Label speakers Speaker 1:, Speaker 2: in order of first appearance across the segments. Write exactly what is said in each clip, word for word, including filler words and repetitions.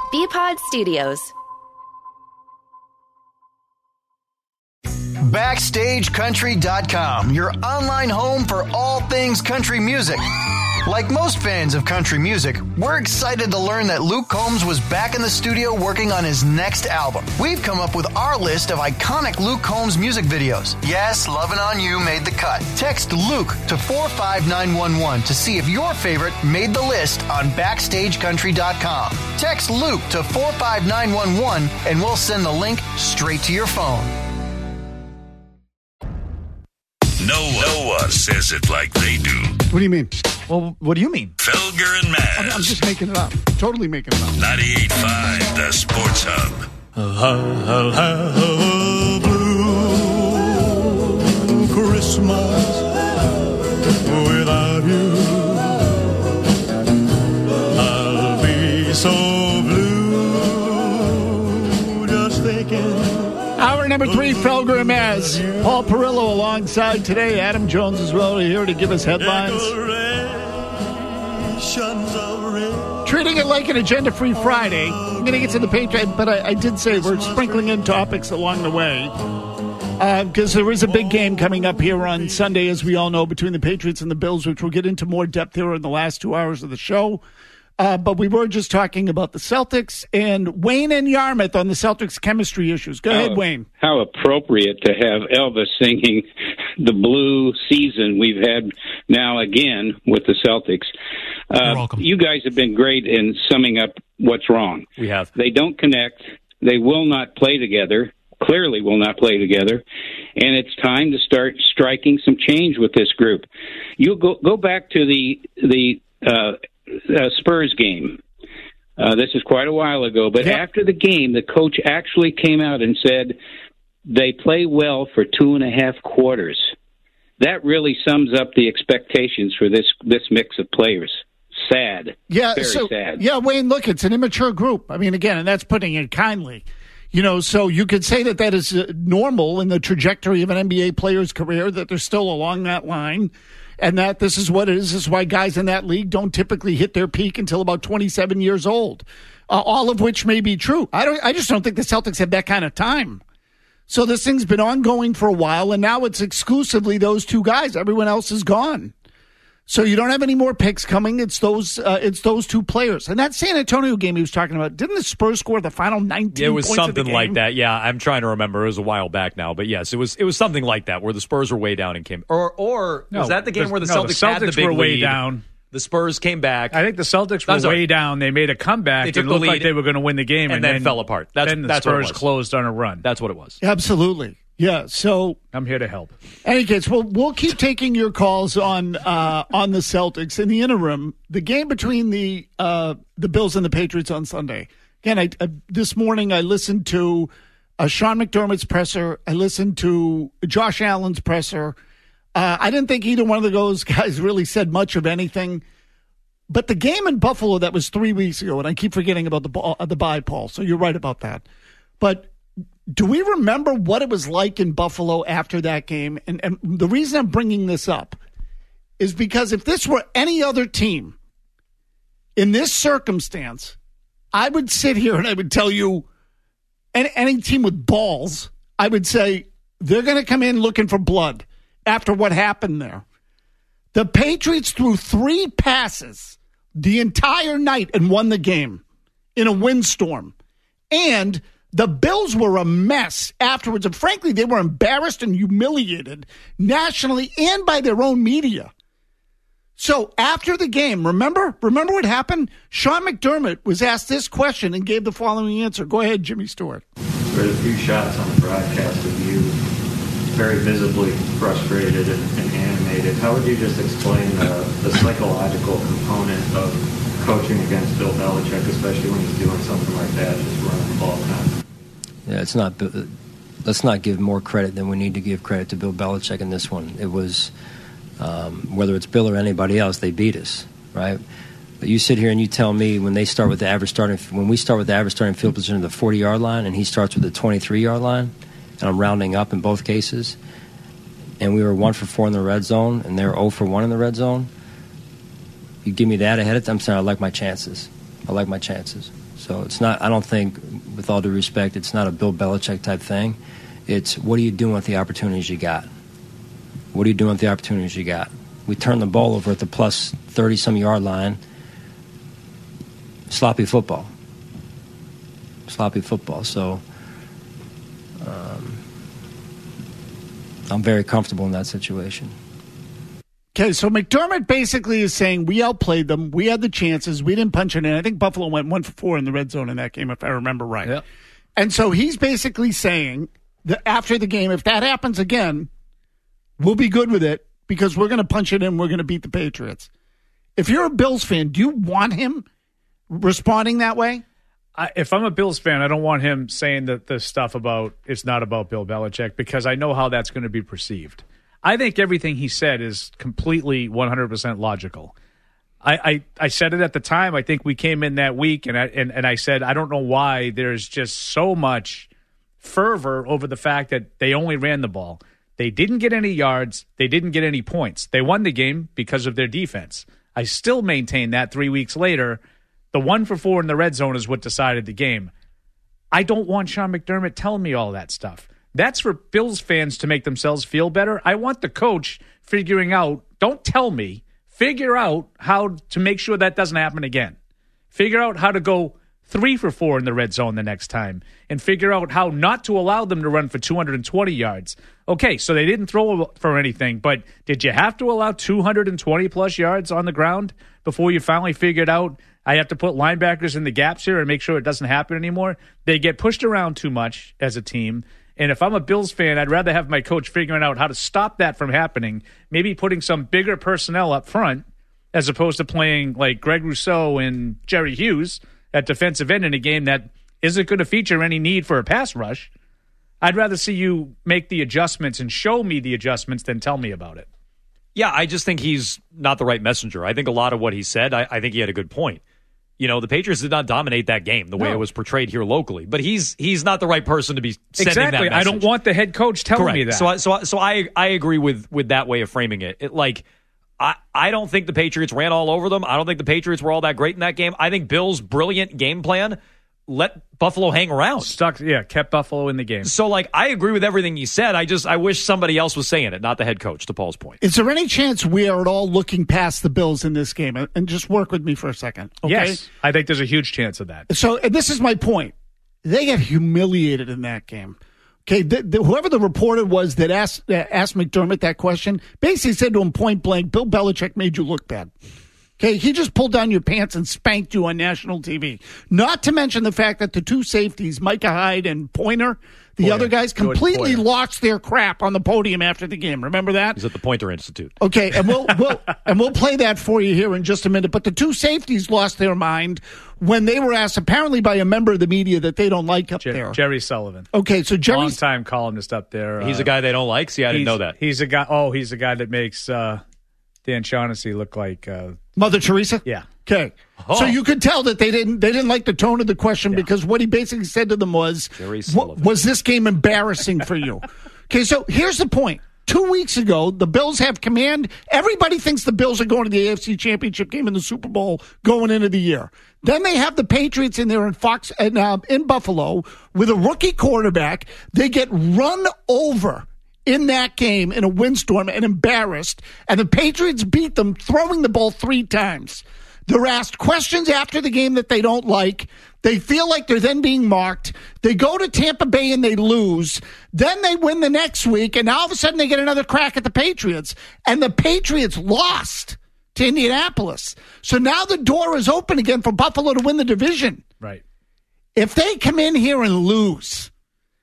Speaker 1: B-Pod Studios.
Speaker 2: Backstage Country dot com, your online home for all things country music. Like most fans of country music, we're excited to learn that Luke Combs was back in the studio working on his next album. We've come up with our list of iconic Luke Combs music videos. Yes, Lovin' On You made the cut. Text Luke to four five nine one one to see if your favorite made the list on Backstage Country dot com. Text Luke to four five nine one one and we'll send the link straight to your phone.
Speaker 3: No, no one says it like they do.
Speaker 4: What do you mean?
Speaker 5: Well, what do you mean?
Speaker 3: Felger and Maz.
Speaker 4: I'm, I'm just making it up. Totally making it up.
Speaker 3: ninety-eight point five, the Sports Hub.
Speaker 6: I'll have a blue Christmas without you. I'll be so blue just thinking.
Speaker 4: Hour number three, Felger and Maz. Paul Perillo alongside today. Adam Jones is well here to give us headlines. Treating it like an agenda-free Friday. I'm going to get to the Patriots, but I, I did say we're sprinkling in topics along the way. Because uh, there is a big game coming up here on Sunday, as we all know, between the Patriots and the Bills, which we'll get into more depth here in the last two hours of the show. Uh, but we were just talking about the Celtics and Wayne and Yarmouth on the Celtics chemistry issues. Go how, ahead, Wayne.
Speaker 7: How appropriate to have Elvis singing the blue season we've had now again with the Celtics. Uh, You're welcome. You guys have been great in summing up what's wrong.
Speaker 5: We have.
Speaker 7: They don't connect. They will not play together. Clearly will not play together. And it's time to start striking some change with this group. You go go back to the the uh, uh, Spurs game. Uh, this is quite a while ago. But yeah. After the game, the coach actually came out and said they play well for two and a half quarters. That really sums up the expectations for this this mix of players. Sad.
Speaker 4: Yeah,
Speaker 7: Very
Speaker 4: so,
Speaker 7: sad.
Speaker 4: Yeah, Wayne, look, it's an immature group. I mean, again, and that's putting it kindly. You know, so you could say that that is uh, normal in the trajectory of an N B A player's career, that they're still along that line, and that this is what it is. This is why guys in that league don't typically hit their peak until about twenty-seven years old, uh, all of which may be true. I don't. I just don't think the Celtics have that kind of time. So this thing's been ongoing for a while, and now it's exclusively those two guys. Everyone else is gone. So you don't have any more picks coming. It's those uh, it's those two players. And that San Antonio game he was talking about, didn't the Spurs score the final nineteen
Speaker 5: It was
Speaker 4: points
Speaker 5: something
Speaker 4: of the game?
Speaker 5: like that. Yeah, I'm trying to remember. It was a while back now. But yes, it was it was something like that where the Spurs were way down and came. Or or
Speaker 8: no,
Speaker 5: was that the game
Speaker 8: the,
Speaker 5: where the
Speaker 8: no,
Speaker 5: Celtics,
Speaker 8: the Celtics
Speaker 5: had the big
Speaker 8: were way
Speaker 5: lead?
Speaker 8: down?
Speaker 5: The Spurs came back.
Speaker 8: I think the Celtics were way down. They made a comeback.
Speaker 5: They took
Speaker 8: it
Speaker 5: the
Speaker 8: looked
Speaker 5: lead
Speaker 8: like they were going to win the game.
Speaker 5: And,
Speaker 8: And,
Speaker 5: then,
Speaker 8: then
Speaker 5: fell apart. That's,
Speaker 8: then the
Speaker 5: that's what it
Speaker 8: Spurs
Speaker 5: was.
Speaker 8: closed on a run.
Speaker 5: That's what it was.
Speaker 4: Absolutely. Yeah, so
Speaker 8: I'm here to help.
Speaker 4: Any case, we'll we'll keep taking your calls on uh, on the Celtics. In the interim, the game between the uh, the Bills and the Patriots on Sunday. Again, I, I, this morning I listened to uh, Sean McDermott's presser. I listened to Josh Allen's presser. Uh, I didn't think either one of those guys really said much of anything. But the game in Buffalo that was three weeks ago, and I keep forgetting about the uh, the bye, Paul. So you're right about that. But do we remember what it was like in Buffalo after that game? And, and the reason I'm bringing this up is because if this were any other team in this circumstance, I would sit here and I would tell you, any, any team with balls, I would say they're going to come in looking for blood after what happened there. The Patriots threw three passes the entire night and won the game in a windstorm. And the Bills were a mess afterwards. And frankly, they were embarrassed and humiliated nationally and by their own media. So after the game, remember, remember what happened? Sean McDermott was asked this question and gave the following answer. Go ahead, Jimmy Stewart.
Speaker 9: There were a few shots on the broadcast of you very visibly frustrated and, and animated. How would you just explain the, the psychological component of coaching against Bill Belichick, especially when he's doing something like that, just running the ball kind of?
Speaker 10: Yeah, it's not. Let's not give more credit than we need to give credit to Bill Belichick in this one. It was, um, whether it's Bill or anybody else, they beat us, right? But you sit here and you tell me when they start with the average starting, when we start with the average starting field position at the forty-yard line, and he starts with the twenty-three-yard line, and I'm rounding up in both cases, and we were one for four in the red zone, and they're zero for one in the red zone. You give me that ahead of time, I'm saying I like my chances. I like my chances. So it's not, I don't think, with all due respect, it's not a Bill Belichick type thing. It's what are you doing with the opportunities you got? What are you doing with the opportunities you got? We turned the ball over at the plus thirty-some yard line. Sloppy football. Sloppy football. So um, I'm very comfortable in that situation.
Speaker 4: Okay, so McDermott basically is saying we outplayed them. We had the chances. We didn't punch it in. I think Buffalo went one for four in the red zone in that game, if I remember right.
Speaker 8: Yep.
Speaker 4: And so he's basically saying that after the game, if that happens again, we'll be good with it because we're going to punch it in. We're going to beat the Patriots. If you're a Bills fan, do you want him responding that way?
Speaker 8: I, if I'm a Bills fan, I don't want him saying the, the stuff about it's not about Bill Belichick because I know how that's going to be perceived. I think everything he said is completely one hundred percent logical. I, I, I said it at the time. I think we came in that week, and I, and, and I said, I don't know why there's just so much fervor over the fact that they only ran the ball. They didn't get any yards. They didn't get any points. They won the game because of their defense. I still maintain that three weeks later, the one for four in the red zone is what decided the game. I don't want Sean McDermott telling me all that stuff. That's for Bills fans to make themselves feel better. I want the coach figuring out, don't tell me, figure out how to make sure that doesn't happen again. Figure out how to go three for four in the red zone the next time and figure out how not to allow them to run for two hundred twenty yards. Okay, so they didn't throw for anything, but did you have to allow two hundred twenty plus yards on the ground before you finally figured out I have to put linebackers in the gaps here and make sure it doesn't happen anymore? They get pushed around too much as a team. And if I'm a Bills fan, I'd rather have my coach figuring out how to stop that from happening, maybe putting some bigger personnel up front as opposed to playing like Greg Rousseau and Jerry Hughes at defensive end in a game that isn't going to feature any need for a pass rush. I'd rather see you make the adjustments and show me the adjustments than tell me about it.
Speaker 5: Yeah, I just think he's not the right messenger. I think a lot of what he said, I, I think he had a good point. You know, the Patriots did not dominate that game the way
Speaker 8: No.
Speaker 5: it was portrayed here locally. But he's he's not the right person to be sending
Speaker 8: Exactly.
Speaker 5: that
Speaker 8: I
Speaker 5: message.
Speaker 8: don't want the head coach telling
Speaker 5: Correct.
Speaker 8: me that.
Speaker 5: So, I- so, I- so I I agree with with that way of framing it. It like I I don't think the Patriots ran all over them. I don't think the Patriots were all that great in that game. I think Bill's brilliant game plan let Buffalo hang around.
Speaker 8: Stuck, yeah, kept Buffalo in the game.
Speaker 5: So, like, I agree with everything you said. I just I wish somebody else was saying it, not the head coach. To Paul's point,
Speaker 4: Is there any chance we are at all looking past the Bills in this game? And just work with me for a second, okay?
Speaker 8: Yes, I think there's a huge chance of that.
Speaker 4: So and this is my point. They get humiliated in that game. Okay, the, the, whoever the reporter was that asked uh, asked McDermott that question basically said to him point blank, Bill Belichick made you look bad. Okay, he just pulled down your pants and spanked you on national T V. Not to mention the fact that the two safeties, Micah Hyde and Pointer, the
Speaker 5: Pointer.
Speaker 4: other guys
Speaker 5: Jordan
Speaker 4: completely
Speaker 5: Pointer.
Speaker 4: lost their crap on the podium after the game. Remember that?
Speaker 5: He's at the Pointer Institute.
Speaker 4: Okay, and we'll we'll and we'll play that for you here in just a minute. But the two safeties lost their mind when they were asked, apparently by a member of the media, that they don't like up
Speaker 8: Jer-
Speaker 4: there.
Speaker 8: Jerry Sullivan.
Speaker 4: Okay, so Jerry,
Speaker 8: long time columnist up there.
Speaker 5: He's
Speaker 8: uh,
Speaker 5: a guy they don't like. See, I didn't
Speaker 8: he's-
Speaker 5: know that.
Speaker 8: He's a guy. Oh, he's a guy that makes uh, Dan Shaughnessy look like. Uh,
Speaker 4: Mother Teresa.
Speaker 8: yeah.
Speaker 4: Okay,
Speaker 5: Oh.
Speaker 4: so you could tell that they didn't they didn't like the tone of the question because what he basically said to them was,
Speaker 5: Jerry
Speaker 4: "Wa-
Speaker 5: Sullivan.
Speaker 4: "Was this game embarrassing for you?" Okay, so here's the point. Two weeks ago, the Bills have command. Everybody thinks the Bills are going to the A F C Championship game in the Super Bowl going into the year. Then they have the Patriots in there in Fox and uh, in Buffalo with a rookie quarterback. They get run over in that game in a windstorm and embarrassed, and the Patriots beat them throwing the ball three times. They're asked questions after the game that they don't like. They feel like they're then being mocked. They go to Tampa Bay and they lose. Then they win the next week, and all of a sudden they get another crack at the Patriots. And the Patriots lost to Indianapolis. So now the door is open again for Buffalo to win the division.
Speaker 8: Right.
Speaker 4: If they come in here and lose,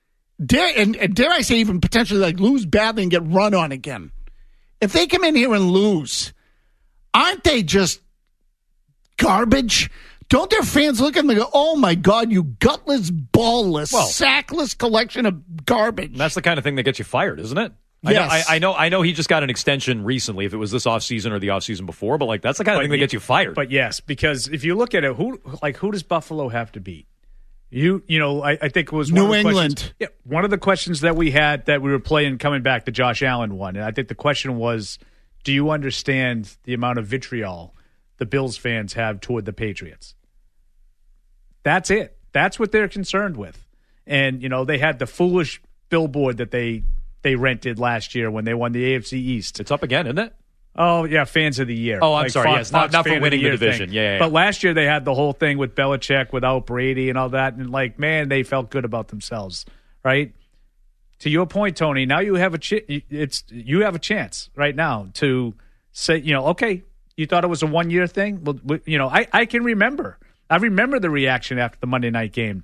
Speaker 4: dare, and, and dare I say even potentially like lose badly and get run on again, if they come in here and lose, aren't they just garbage? Don't their fans look at them and go, oh, my God, you gutless, ballless,
Speaker 5: Well-
Speaker 4: sackless collection of garbage?
Speaker 5: That's the kind of thing that gets you fired, isn't it? I know,
Speaker 4: Yes.
Speaker 5: I, I know. I know. He just got an extension recently. If it was this offseason or the offseason before, but like that's the kind of thing that
Speaker 8: ye-
Speaker 5: gets you fired.
Speaker 8: But yes, because if you look at it, who like who does Buffalo have to beat? You you know, I, I think it was one
Speaker 4: New
Speaker 8: of the
Speaker 4: England.
Speaker 8: questions- Yeah, one of the questions that we had that we were playing coming back, the Josh Allen one, and I think the question was, do you understand the amount of vitriol the Bills fans have toward the Patriots? That's it. That's what they're concerned with. And, you know, they had the foolish billboard that they they rented last year when they won the A F C East.
Speaker 5: It's up again, isn't it?
Speaker 8: Oh, yeah, fans of the year.
Speaker 5: Oh, I'm
Speaker 8: like
Speaker 5: sorry.
Speaker 8: Fox,
Speaker 5: yes, not,
Speaker 8: Fox
Speaker 5: not for
Speaker 8: fan
Speaker 5: winning
Speaker 8: of
Speaker 5: the,
Speaker 8: the
Speaker 5: division. Yeah, yeah, yeah.
Speaker 8: But last year they had the whole thing with Belichick without Brady and all that. And, like, man, they felt good about themselves, right? To your point, Tony, now you have a ch- it's you have a chance right now to say, you know, okay, you thought it was a one-year thing? Well, you know, I, I can remember. I remember the reaction after the Monday night game.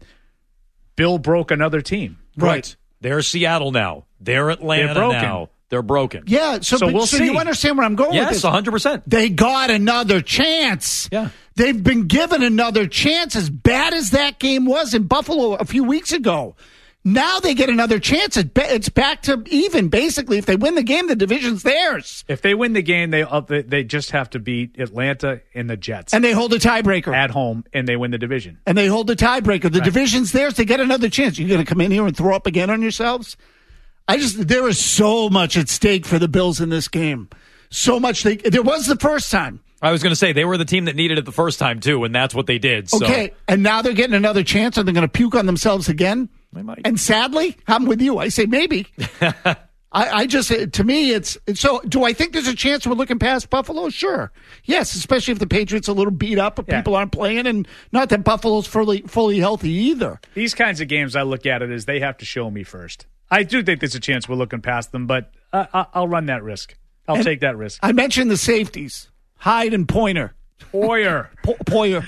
Speaker 8: Bill broke another team.
Speaker 5: Right. They're Seattle now. They're Atlanta
Speaker 8: They're broken.
Speaker 5: now. They're broken.
Speaker 4: Yeah, so,
Speaker 8: So
Speaker 4: but,
Speaker 8: we'll
Speaker 4: so
Speaker 8: see.
Speaker 4: you understand where I'm going with
Speaker 5: Yes,
Speaker 4: this?
Speaker 5: one hundred percent.
Speaker 4: They got another chance.
Speaker 5: Yeah.
Speaker 4: They've been given another chance, as bad as that game was in Buffalo a few weeks ago. Now they get another chance. It's ba- it's back to even, basically. If they win the game, the division's theirs.
Speaker 8: If they win the game, they uh, they- they just have to beat Atlanta and the Jets
Speaker 4: And they hold a tiebreaker.
Speaker 8: at home, and they win the division.
Speaker 4: and they hold the tiebreaker. The division's theirs. They get another chance. You're going to come in here and throw up again on yourselves? I just, there is so much at stake for the Bills in this game. So much. They, there was the first time.
Speaker 5: I was going to say, they were the team that needed it the first time, too, and that's what they did. So.
Speaker 4: Okay. And now they're getting another chance, and they're going to puke on themselves again.
Speaker 5: They might.
Speaker 4: And sadly, I'm with you. I say maybe. I, I just, to me, it's, it's so. Do I think there's a chance we're looking past Buffalo? Sure. Yes, especially if the Patriots are a little beat up, or
Speaker 8: Yeah.
Speaker 4: people aren't playing, and not that Buffalo's fully fully healthy either.
Speaker 8: These kinds of games, I look at it as they have to show me first. I do think there's a chance we're looking past them, but I, I, I'll run that risk. I'll
Speaker 4: And
Speaker 8: take that risk.
Speaker 4: I mentioned the safeties, Hyde and Pointer.
Speaker 8: Poyer.
Speaker 4: Po- Poyer.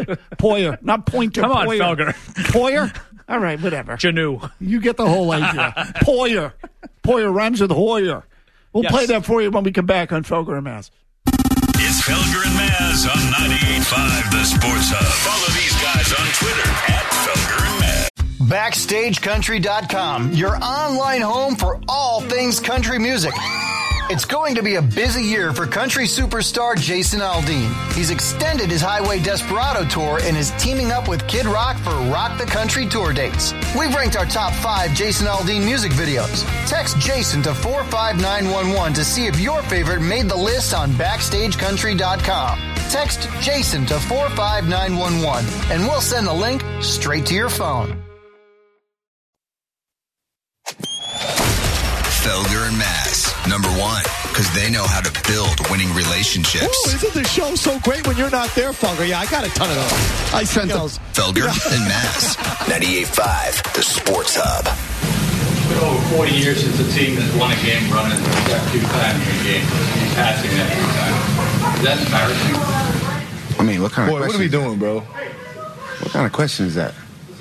Speaker 4: Poyer, not Pointer.
Speaker 8: Come on,
Speaker 4: Poyer.
Speaker 8: Felger.
Speaker 4: Poyer? All right, whatever.
Speaker 8: Janu.
Speaker 4: You get the whole idea. Poyer. Poyer rhymes with Hoyer. We'll
Speaker 5: Yes.
Speaker 4: play that for you when we come back on Felger and Maz.
Speaker 3: It's Felger and Maz on ninety-eight point five The Sports Hub. Follow these guys on Twitter at Felger and Maz.
Speaker 2: Backstage Country dot com, your online home for all things country music. It's going to be a busy year for country superstar Jason Aldean. He's extended his Highway Desperado tour and is teaming up with Kid Rock for Rock the Country tour dates. We've ranked our top five Jason Aldean music videos. Text Jason to four five nine one one to see if your favorite made the list on Backstage Country dot com. Text Jason to four five nine one one and we'll send the link straight to your phone.
Speaker 1: Felger and Maz, number one, because they know how to build winning relationships.
Speaker 11: Ooh, isn't the show so great when you're not there, Felger? Yeah, I got a ton of those. I sent those.
Speaker 1: Felger and Maz, ninety-eight point five The Sports Hub.
Speaker 12: It's been over forty years since a team has won a game running that few times in a game and passing that few times. Is that embarrassing?
Speaker 13: I mean, what kind
Speaker 14: Boy,
Speaker 13: of
Speaker 14: what
Speaker 13: question?
Speaker 14: are we doing, bro?
Speaker 13: What kind of question is that?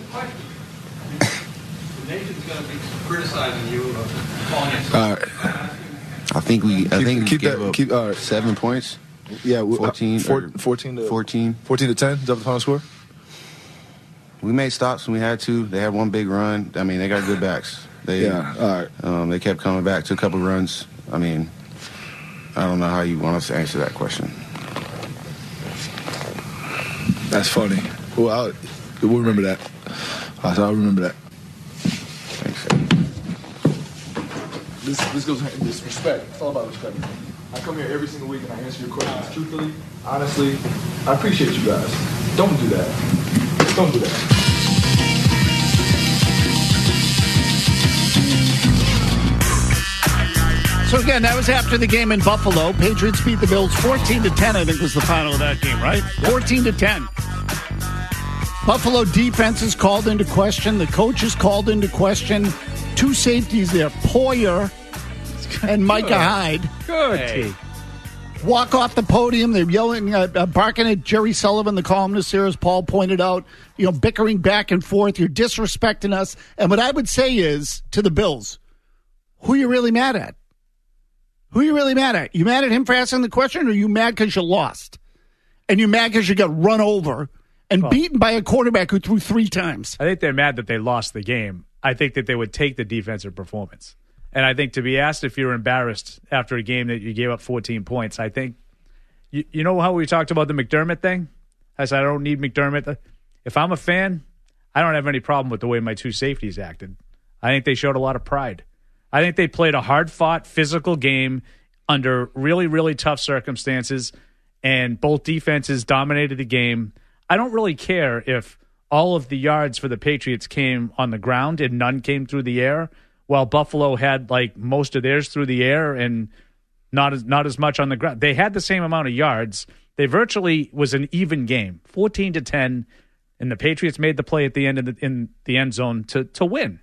Speaker 12: The nation's going to be criticizing you or calling you.
Speaker 13: All right. I think we. I
Speaker 14: Keep-
Speaker 13: think we
Speaker 14: keep
Speaker 13: gave
Speaker 14: that-
Speaker 13: up
Speaker 14: keep- all right.
Speaker 13: seven points.
Speaker 14: Yeah, we-
Speaker 13: fourteen.
Speaker 14: four-
Speaker 13: or
Speaker 14: fourteen to
Speaker 13: fourteen.
Speaker 14: fourteen to ten. Is that the final score?
Speaker 13: We made stops when we had to. They had one big run. I mean, they got good backs. They,
Speaker 14: Yeah, all right.
Speaker 13: Um, they kept coming back to a couple runs. I mean, I don't know how you want us to answer that question.
Speaker 14: That's funny. Well, I'll, we'll remember that. I'll, I'll remember that. This, this goes in this respect. It's all about respect. I come here every single week and I answer your questions truthfully, honestly. I appreciate you guys. Don't do that. Don't do that.
Speaker 4: So again, that was after the game in Buffalo. Patriots beat the Bills fourteen to ten, I think was the final of that game, right? fourteen to ten. Buffalo defense is called into question. The coach is called into question. Two safeties there, Poyer and Micah Hyde.
Speaker 8: Good.
Speaker 5: Hey.
Speaker 4: Walk off the podium. They're yelling, uh, uh, barking at Jerry Sullivan, the columnist here, as Paul pointed out, you know, bickering back and forth. You're disrespecting us. And what I would say is, to the Bills, who are you really mad at? Who are you really mad at? You mad at him for asking the question, or are you mad because you lost? And you mad because you got run over and
Speaker 8: Well,
Speaker 4: beaten by a quarterback who threw three times?
Speaker 8: I think they're mad that they lost the game. I think that they would take the defensive performance. And I think to be asked if you're embarrassed after a game that you gave up fourteen points, I think, you, you know how we talked about the McDermott thing? I said, I don't need McDermott. If I'm a fan, I don't have any problem with the way my two safeties acted. I think they showed a lot of pride. I think they played a hard-fought, physical game under really, really tough circumstances, and both defenses dominated the game. I don't really care if all of the yards for the Patriots came on the ground and none came through the air, while Buffalo had like most of theirs through the air and not as not as much on the ground. They had the same amount of yards. They virtually was an even game, fourteen to ten, and the Patriots made the play at the end of the, in the end zone to to win.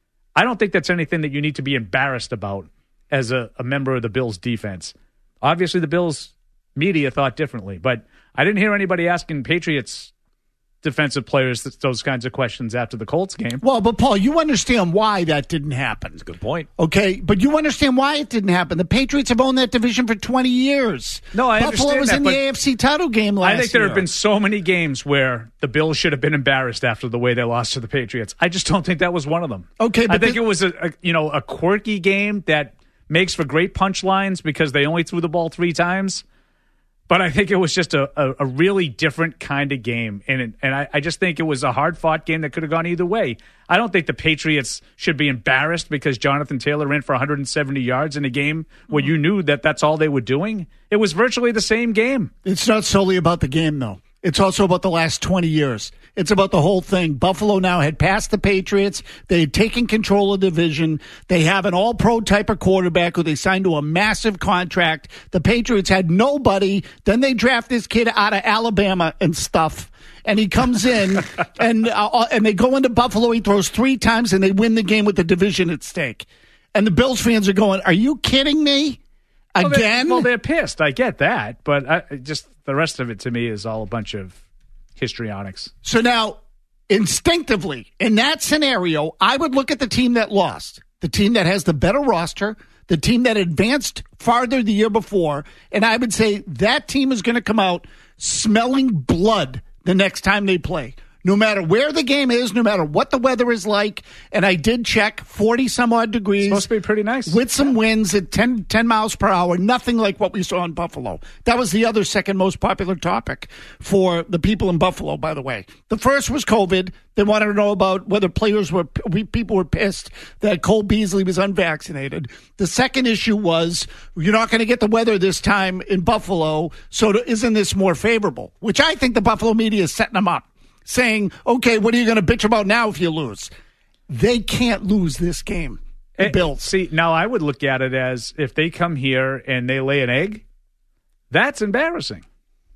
Speaker 8: I don't think that's anything that you need to be embarrassed about as a, a member of the Bills defense. Obviously, the Bills media thought differently, but I didn't hear anybody asking Patriots defensive players those kinds of questions after the Colts game.
Speaker 4: Well, but Paul, you understand why that didn't happen.
Speaker 5: That's a good point.
Speaker 4: Okay, but you understand why it didn't happen. The Patriots have owned that division for twenty years.
Speaker 8: No, I
Speaker 4: Buffalo
Speaker 8: understand
Speaker 4: was
Speaker 8: that,
Speaker 4: in the A F C title game last year.
Speaker 8: I think there year. have been so many games where the Bills should have been embarrassed after the way they lost to the Patriots. I just don't think that was one of them.
Speaker 4: Okay, but
Speaker 8: I think
Speaker 4: this-
Speaker 8: it was a, a you know a quirky game that makes for great punchlines because they only threw the ball three times. But I think it was just a, a, a really different kind of game. And it, and I, I just think it was a hard-fought game that could have gone either way. I don't think the Patriots should be embarrassed because Jonathan Taylor ran for one hundred seventy yards in a game where you knew that that's all they were doing. It was virtually the same game.
Speaker 4: It's not solely about the game, though. It's also about the last twenty years. It's about the whole thing. Buffalo now had passed the Patriots. They had taken control of the division. They have an all-pro type of quarterback who they signed to a massive contract. The Patriots had nobody. Then they draft this kid out of Alabama and stuff. And he comes in, and uh, and they go into Buffalo. He throws three times, and they win the game with the division at stake. And the Bills fans are going, are you kidding me? Again?
Speaker 8: Well, they're, well, they're pissed. I get that. But I, just the rest of it to me is all a bunch of histrionics.
Speaker 4: So now, instinctively, in that scenario, I would look at the team that lost, the team that has the better roster, the team that advanced farther the year before, and I would say that team is going to come out smelling blood the next time they play. No matter where the game is, no matter what the weather is like, and I did check, forty-some-odd degrees.
Speaker 8: It's supposed to be pretty nice.
Speaker 4: With some winds at ten, ten miles per hour, nothing like what we saw in Buffalo. That was the other second most popular topic for the people in Buffalo, by the way. The first was COVID. They wanted to know about whether players were, people were pissed that Cole Beasley was unvaccinated. The second issue was, you're not going to get the weather this time in Buffalo, so isn't this more favorable? Which I think the Buffalo media is setting them up, saying, okay, what are you going to bitch about now if you lose? They can't lose this game. The Bills.
Speaker 8: See, now I would look at it as if they come here and they lay an egg, that's embarrassing.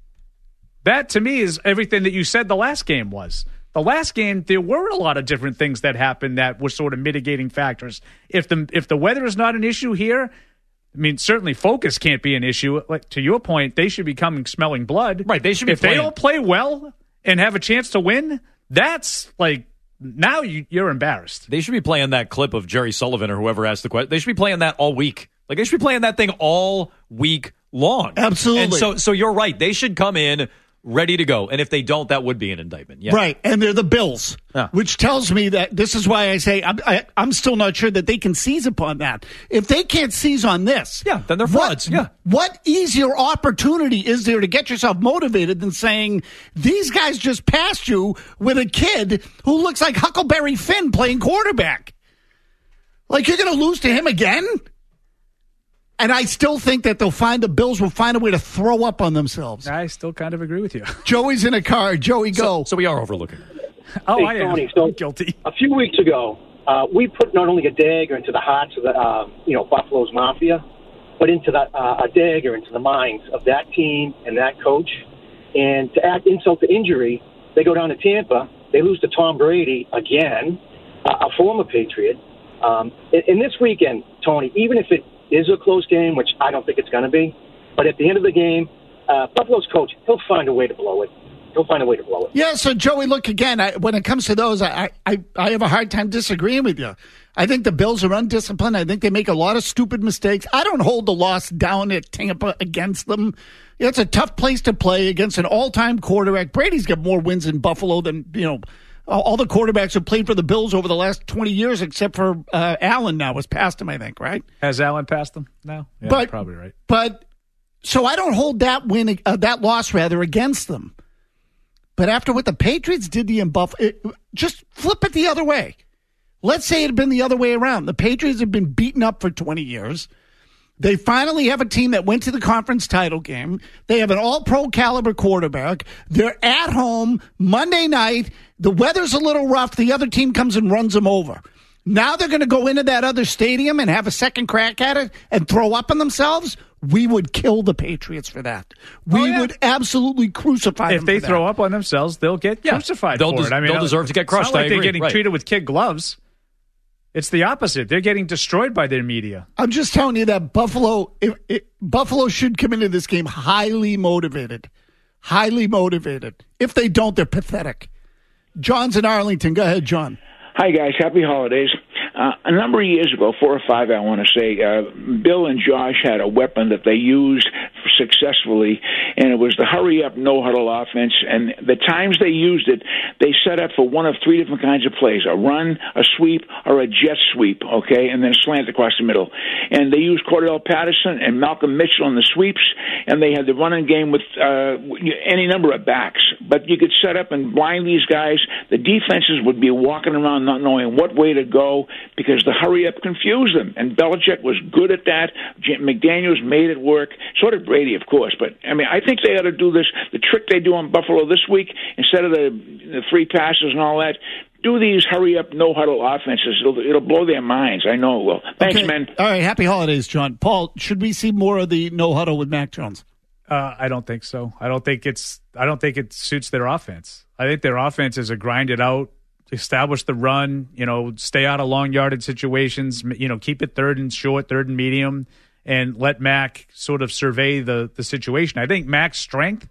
Speaker 8: That, to me, is everything that you said the last game was. The last game, there were a lot of different things that happened that were sort of mitigating factors. If the if the weather is not an issue here, I mean, certainly focus can't be an issue. Like, to your point, they should be coming smelling blood.
Speaker 5: Right, they should be
Speaker 8: If
Speaker 5: playing.
Speaker 8: they don't play well and have a chance to win, that's like, now you, you're embarrassed.
Speaker 5: They should be playing that clip of Jerry Sullivan or whoever asked the question. They should be playing that all week. Like, they should be playing that thing all week long.
Speaker 4: Absolutely.
Speaker 5: And so, so you're right. They should come in ready to go. And if they don't, that would be an indictment. Yeah.
Speaker 4: Right, and they're the Bills,
Speaker 5: Yeah.
Speaker 4: which tells me that this is why I say I'm, I, I'm still not sure that they can seize upon that. If they can't seize on this,
Speaker 5: Yeah, then they're frauds.
Speaker 4: What,
Speaker 5: Yeah.
Speaker 4: what easier opportunity is there to get yourself motivated than saying, these guys just passed you with a kid who looks like Huckleberry Finn playing quarterback? Like, you're going to lose to him again? And I still think that they'll find the Bills will find a way to throw up on themselves.
Speaker 8: I still kind of agree with you.
Speaker 4: Joey's in a car. Joey, go.
Speaker 5: So, so we are overlooking it.
Speaker 8: Oh,
Speaker 15: Hey,
Speaker 8: I am
Speaker 15: Tony, so
Speaker 8: guilty.
Speaker 15: A few weeks ago, uh, we put not only a dagger into the hearts of the, uh, you know, Buffalo's mafia, but into the, uh, a dagger into the minds of that team and that coach. And to add insult to injury, they go down to Tampa. They lose to Tom Brady again, uh, a former Patriot. Um, and, and this weekend, Tony, even if it is a close game, which I don't think it's going to be, but at the end of the game, uh, Buffalo's coach, he'll find a way to blow it. He'll find a way to blow it.
Speaker 4: Yeah, so Joey, look, again, I, when it comes to those, I, I, I have a hard time disagreeing with you. I think the Bills are undisciplined. I think they make a lot of stupid mistakes. I don't hold the loss down at Tampa against them. It's a tough place to play against an all-time quarterback. Brady's got more wins in Buffalo than, you know, all the quarterbacks who played for the Bills over the last twenty years, except for uh, Allen now was past him, I think, right?
Speaker 8: Has Allen passed them now? Yeah,
Speaker 4: But-
Speaker 8: probably right.
Speaker 4: But so I don't hold that win, uh, that loss rather, against them. But after what the Patriots did to you in Buffalo, it, just flip it the other way. Let's say it had been the other way around. The Patriots have been beaten up for twenty years. They finally have a team that went to the conference title game. They have an all-pro caliber quarterback. They're at home Monday night. The weather's a little rough. The other team comes and runs them over. Now they're going to go into that other stadium and have a second crack at it and throw up on themselves. We would kill the Patriots for that. We oh, yeah. would absolutely crucify
Speaker 8: if
Speaker 4: them
Speaker 8: they
Speaker 4: for
Speaker 8: throw
Speaker 4: that.
Speaker 8: up on themselves, they'll get yeah. crucified
Speaker 5: they'll
Speaker 8: for
Speaker 5: des-
Speaker 8: it. I mean,
Speaker 5: they'll deserve to get crushed.
Speaker 8: It's not like
Speaker 5: I
Speaker 8: they're
Speaker 5: agree.
Speaker 8: getting
Speaker 5: right.
Speaker 8: treated with kid gloves. It's the opposite. They're getting destroyed by their media.
Speaker 4: I'm just telling you that Buffalo, it, it, Buffalo should come into this game highly motivated, highly motivated. If they don't, they're pathetic. John's in Arlington. Go ahead, John.
Speaker 16: Hi, guys. Happy holidays. Uh, a number of years ago, four or five, I want to say, uh, Bill and Josh had a weapon that they used successfully, and it was the hurry-up, no-huddle offense. And the times they used it, they set up for one of three different kinds of plays, a run, a sweep, or a jet sweep, okay, and then a slant across the middle. And they used Cordell Patterson and Malcolm Mitchell in the sweeps, and they had the running game with uh, any number of backs. But you could set up and blind these guys. The defenses would be walking around not knowing what way to go, because the hurry-up confused them. And Belichick was good at that. McDaniels made it work. So did Brady, of course. But, I mean, I think they ought to do this, the trick they do on Buffalo this week, instead of the, the three passes and all that, do these hurry-up, no-huddle offenses. It'll, it'll blow their minds. I know it will. Thanks,
Speaker 4: okay.
Speaker 16: man.
Speaker 4: All right, happy holidays, John. Paul, should we see more of the no-huddle with Mac Jones?
Speaker 8: Uh, I don't think so. I don't think it's. I don't think it suits their offense. I think their offense is a grind it out, establish the run, you know, stay out of long yarded situations, you know, keep it third and short, third and medium, and let Mac sort of survey the the situation. I think Mac's strength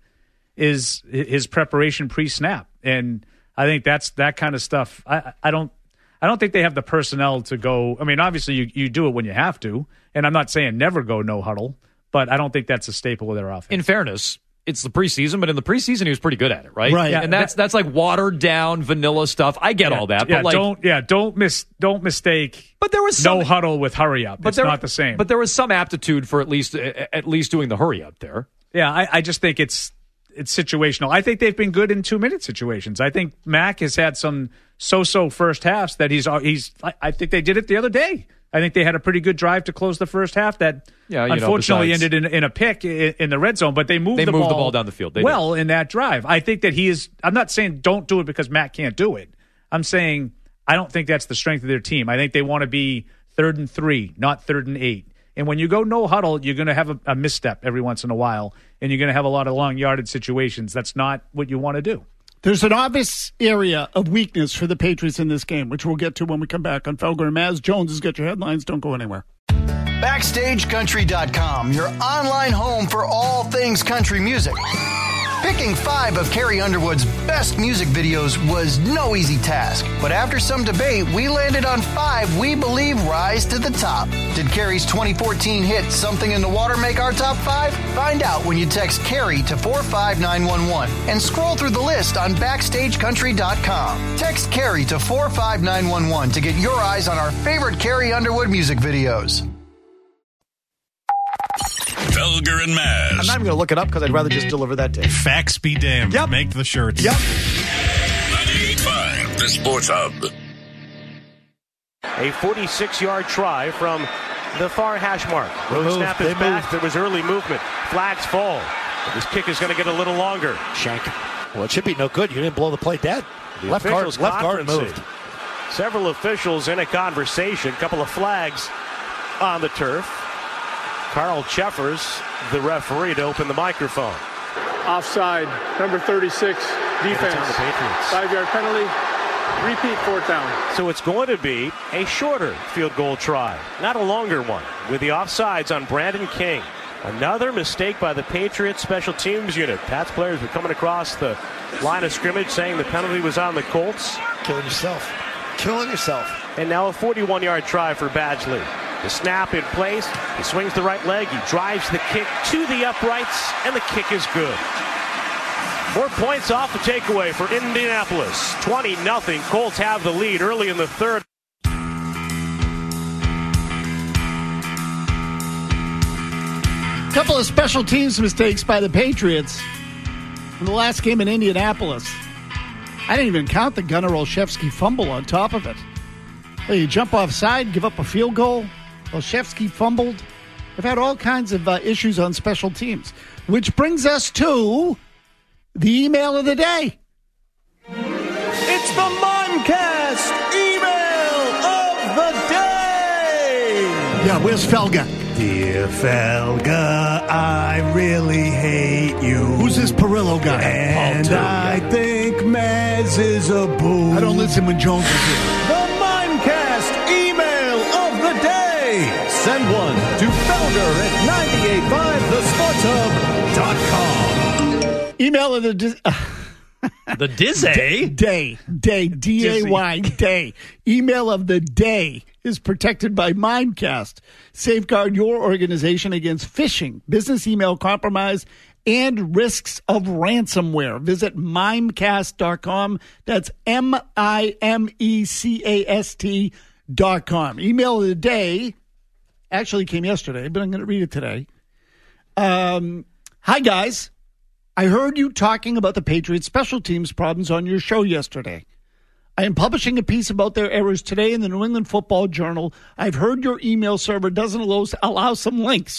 Speaker 8: is his preparation pre-snap, and I think that's that kind of stuff. I I don't I don't think they have the personnel to go. I mean, obviously you you do it when you have to, and I'm not saying never go no huddle, but I don't think that's a staple of their offense.
Speaker 5: In fairness, it's the preseason, but in the preseason he was pretty good at it, right?
Speaker 8: Right. Yeah,
Speaker 5: and that's
Speaker 8: that,
Speaker 5: that's like watered down vanilla stuff. I get
Speaker 8: yeah,
Speaker 5: all that,
Speaker 8: yeah,
Speaker 5: but like
Speaker 8: don't yeah, don't miss don't mistake.
Speaker 5: But there was some,
Speaker 8: no huddle with hurry up. But it's
Speaker 5: there,
Speaker 8: not the same.
Speaker 5: But there was some aptitude for at least at least doing the hurry up there.
Speaker 8: Yeah, I, I just think it's it's situational. I think they've been good in two minute situations. I think Mac has had some so-so first halves that he's he's. I, I think they did it the other day. I think they had a pretty good drive to close the first half that
Speaker 5: yeah,
Speaker 8: unfortunately
Speaker 5: know, besides,
Speaker 8: ended in, in a pick in, in the red zone, but they moved,
Speaker 5: they
Speaker 8: the,
Speaker 5: moved
Speaker 8: ball
Speaker 5: the ball down the field they
Speaker 8: well
Speaker 5: did.
Speaker 8: in that drive. I think that he is – I'm not saying don't do it because Matt can't do it. I'm saying I don't think that's the strength of their team. I think they want to be third and three, not third and eight. And when you go no huddle, you're going to have a, a misstep every once in a while, and you're going to have a lot of long yarded situations. That's not what you want to do.
Speaker 4: There's an obvious area of weakness for the Patriots in this game, which we'll get to when we come back on Felger and Maz. Jones has got your headlines. Don't go anywhere.
Speaker 2: Backstage Country dot com, your online home for all things country music. Picking five of Carrie Underwood's best music videos was no easy task, but after some debate, we landed on five we believe rise to the top. Did Carrie's twenty fourteen hit Something in the Water make our top five? Find out when you text Carrie to four five nine one one and scroll through the list on Backstage Country dot com. Text Carrie to four five nine one one to get your eyes on our favorite Carrie Underwood music videos.
Speaker 3: Felger and Maz.
Speaker 11: I'm not even going to look it up because I'd rather just deliver that to you.
Speaker 17: Facts be damned.
Speaker 11: Yep.
Speaker 17: Make the shirts.
Speaker 11: Yep.
Speaker 3: ninety-eight point five, the Sports Hub.
Speaker 18: A forty-six yard try from the far hash mark. Road snap is back. There was early movement. Flags fall. This kick is going to get a little longer.
Speaker 11: Shank. Well, it should be no good. You didn't blow the play dead.
Speaker 18: The
Speaker 11: left guard, left guard moved.
Speaker 18: Several officials in a conversation. A couple of flags on the turf. Carl Cheffers, the referee, to open the microphone.
Speaker 19: Offside, number thirty-six, defense. Five-yard penalty, repeat fourth down.
Speaker 18: So it's going to be a shorter field goal try, not a longer one, with the offsides on Brandon King. Another mistake by the Patriots special teams unit. Pat's players were coming across the line of scrimmage saying the penalty was on the Colts.
Speaker 11: Killing yourself. Killing yourself.
Speaker 18: And now a forty-one yard try for Badgley. The snap in place. He swings the right leg. He drives the kick to the uprights, and the kick is good. Four points off the takeaway for Indianapolis. twenty nothing. Colts have the lead early in the third.
Speaker 4: Couple of special teams mistakes by the Patriots in the last game in Indianapolis. I didn't even count the Gunnar Olszewski fumble on top of it. Hey, you jump offside, give up a field goal. Olszewski fumbled. They've had all kinds of uh, issues on special teams, which brings us to the email of the day.
Speaker 6: It's the Mimecast email of the day.
Speaker 4: Yeah, where's Felga?
Speaker 6: Dear Felga, I really hate you.
Speaker 4: Who's this Perillo guy?
Speaker 6: And
Speaker 4: Paul,
Speaker 6: I think Maz is a boo.
Speaker 4: I don't listen when Jones is here.
Speaker 6: The Mimecast email of the day. Send one to Felger at nine eight five the sports hub dot com.
Speaker 4: Email of the... Dis-
Speaker 5: The Dizzy?
Speaker 4: Day. Day. D A Y. Day. Email of the day is protected by Mimecast. Safeguard your organization against phishing, business email compromise, and risks of ransomware. Visit mimecast dot com. That's M I M E C A S T dot com. Email of the day actually came yesterday, but I'm going to read it today. Um, hi, guys. I heard you talking about the Patriots special teams problems on your show yesterday. I am publishing a piece about their errors today in the New England Football Journal. I've heard your email server doesn't allow, allow some links.